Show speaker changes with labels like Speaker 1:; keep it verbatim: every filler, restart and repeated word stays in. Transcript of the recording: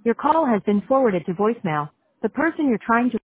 Speaker 1: Your call has been forwarded to voicemail. The person you're trying to